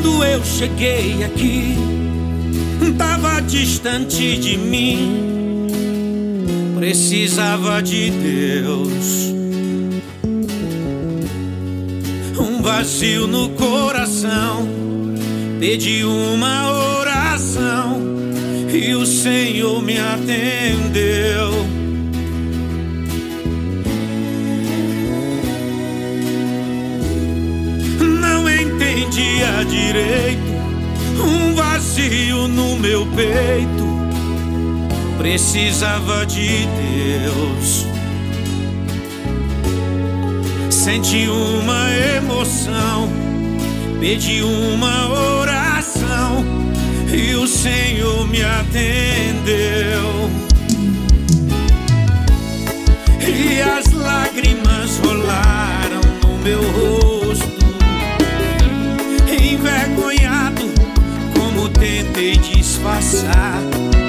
Quando eu cheguei aqui, tava distante de mim, precisava de Deus. Um vazio no coração, pedi uma oração e o Senhor me atendeu. Não entendia direito, um vazio no meu peito, precisava de Deus. Senti uma emoção, pedi uma oração e o Senhor me atendeu. E as lágrimas rolaram no meu rosto, envergonhado, como tentei disfarçar.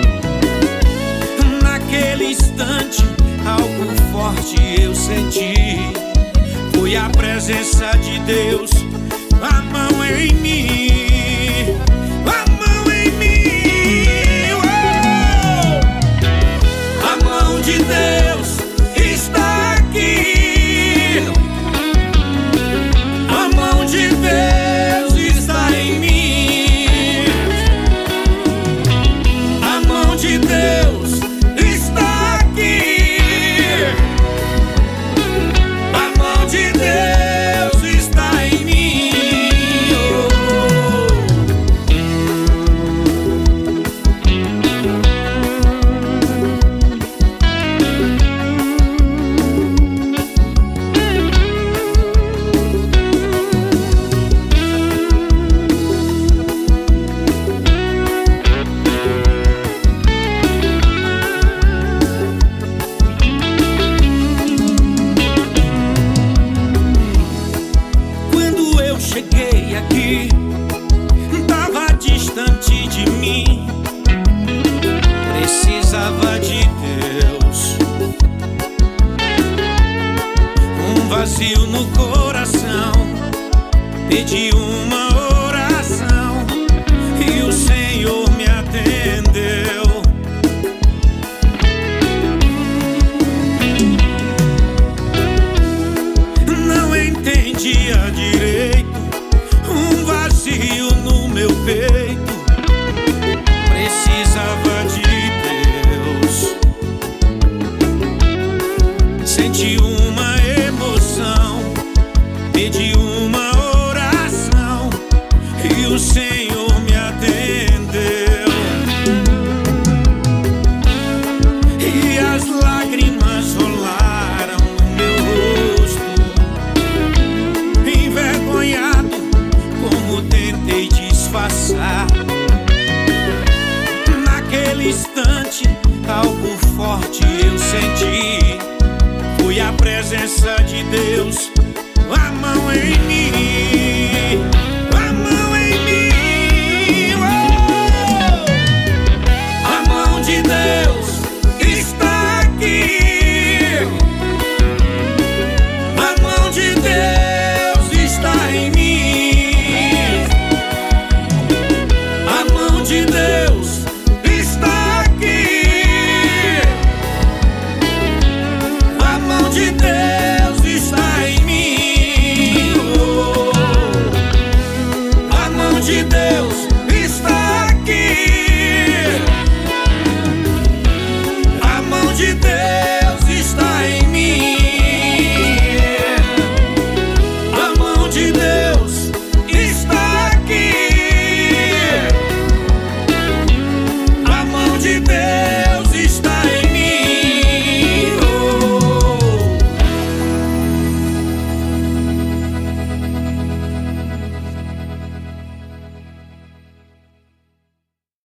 Naquele instante, algo forte eu senti. Foi a presença de Deus, a mão em mim, a mão em mim. Oh! A mão de Deus está aqui, a mão de Deus está em mim, a mão de Deus está aqui. De Deus está em mim. Cheguei aqui, tava distante de mim, precisava de Deus. Um vazio no coração, pedi uma oração e o Senhor me atendeu. Não entendia direito, um vazio no meu peito, precisava de Deus. Senti uma emoção, pedi uma oração e o Senhor me atendeu. E as lágrimas rolaram no meu rosto, envergonhado, como tentei disfarçar. Naquele instante, algo forte eu senti. Foi a presença de Deus, a mão em mim, a mão em mim. Oh! A mão de Deus está aqui, a mão de Deus está em mim, a mão de Deus está aqui, a mão de Deus está em mim. Oh, a mão de Deus